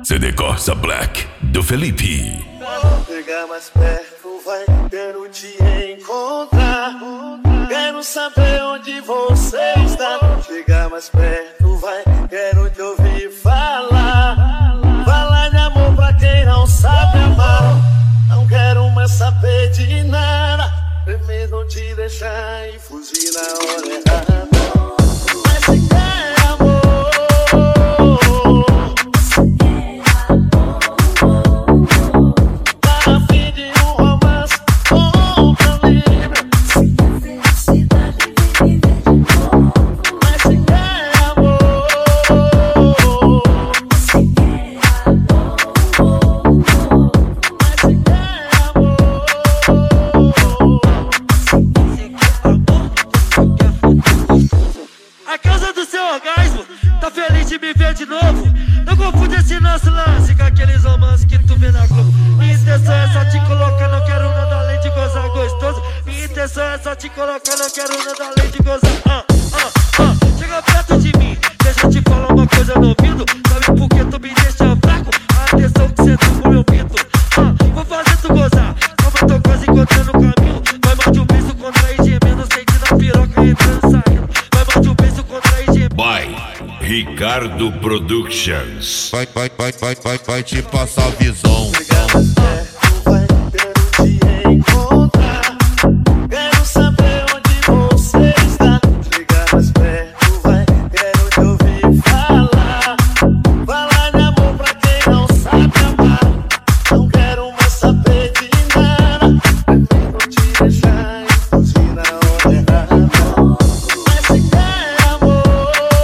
CD Corsa Black, do Felipe. Chega mais perto, vai, quero te encontrar. Quero saber onde você está. Chega mais perto, vai, quero te ouvir falar. Falar de amor pra quem não sabe amar. Não quero mais saber de nada. Prefiro não te deixar e fugir na hora errada. Mas se quer amor, tá a fim de um romance bom pra mim. Se quer felicidade, vem viver de novo. Mas se quer amor, se quer amor, mas se quer amor, a causa do seu orgasmo, tá feliz de me ver de novo? Não confunde esse nosso lance com aqueles romances que tu vê na Globo. Minha intenção é só te colocar, não quero nada além de gozar gostoso. Minha intenção é só te colocar, não quero nada além de gozar. Chega perto de mim, deixa eu te falar uma coisa no ouvido. Sabe por que tu me deixa fraco? A atenção que cê dá pro meu pinto. Vou fazer tu gozar, como eu tô quase encontrando o caminho. Vai mais de um beijo contra e gemendo, sentindo a piroca entrando e saindo. Vai mais de um beijo contra e gemendo. By Ricardo Productions. Vai te passar a visão. chega mais perto, vai, quero te encontrar. Quero saber onde você está. Chega mais perto, vai, quero te ouvir falar. Falar de amor pra quem não sabe amar. Não quero mais saber de nada. Prefiro não te deixar e fugir na hora errada. Mas se quer amor,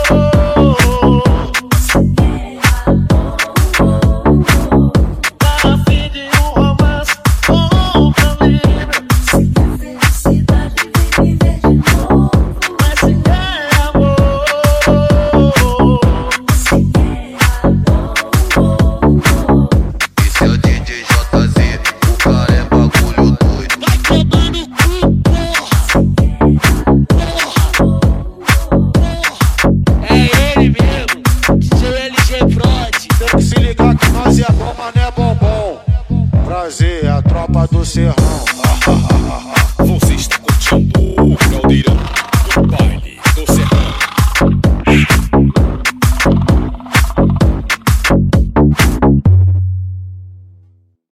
tá a fim de um romance bom pra mim. Se quer felicidade, vem viver de novo. Mas se quer amor, se quer amor. Esse é o DJ JZ, o cara é bagulho doido. Vai tomar no cu, porra! É ele mesmo, seu LG Prod. Tem que se ligar que nós é bom, mas não é bombom. Prazer, a tropa do Serrão.